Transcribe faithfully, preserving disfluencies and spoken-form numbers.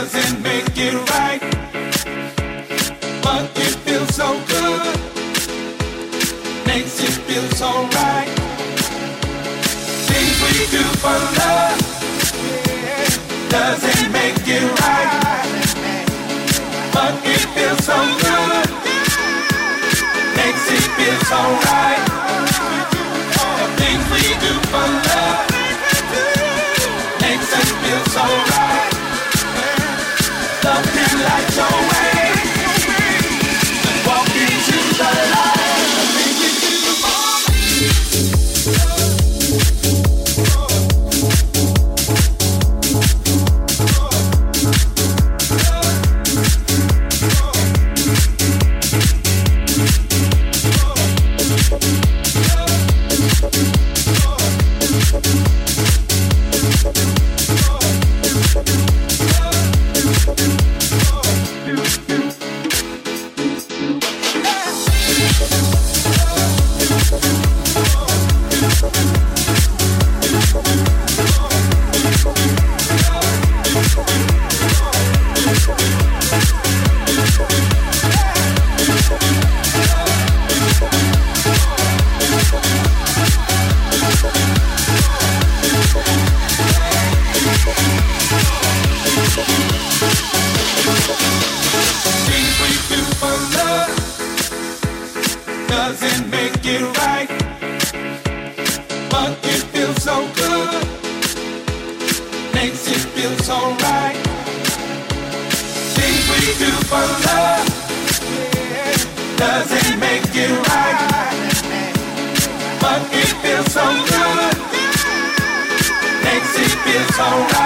doesn't make it right, but it feels so good, makes it feel so right. Things we do for love doesn't make it right, but it feels so good, makes it feel so right. The things we do for love makes us feel so right. Love can light your way and walk into the light. The things we do doesn't make it right, but it feels so good, makes it feel so right. Things we do for love doesn't make it right, but it feels so good, makes it feel so right.